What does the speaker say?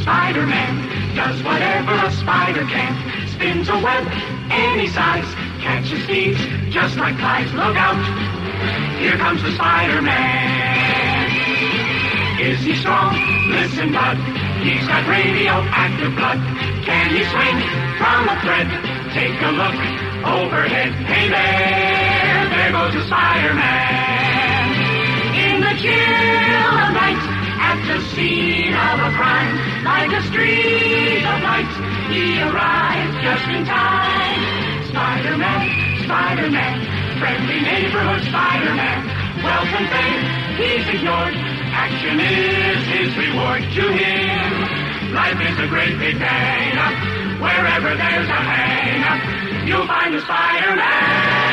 Spider-Man does whatever a spider can. Spins a web any size, catches thieves just like flies. Look out, here comes the Spider-Man. Is he strong? Listen, bud, he's got radioactive blood. Can he swing from a thread? Take a look overhead. Hey there goes the Spider-Man. In the chill of night, at the scene of a crime, like a streak of light, he arrives just in time. Spider-Man, Spider-Man, friendly neighborhood Spider-Man. Wealth and fame, he's ignored. Action is his reward to him. Life is a great big hang-up. Wherever there's a hang-up, you'll find the Spider-Man.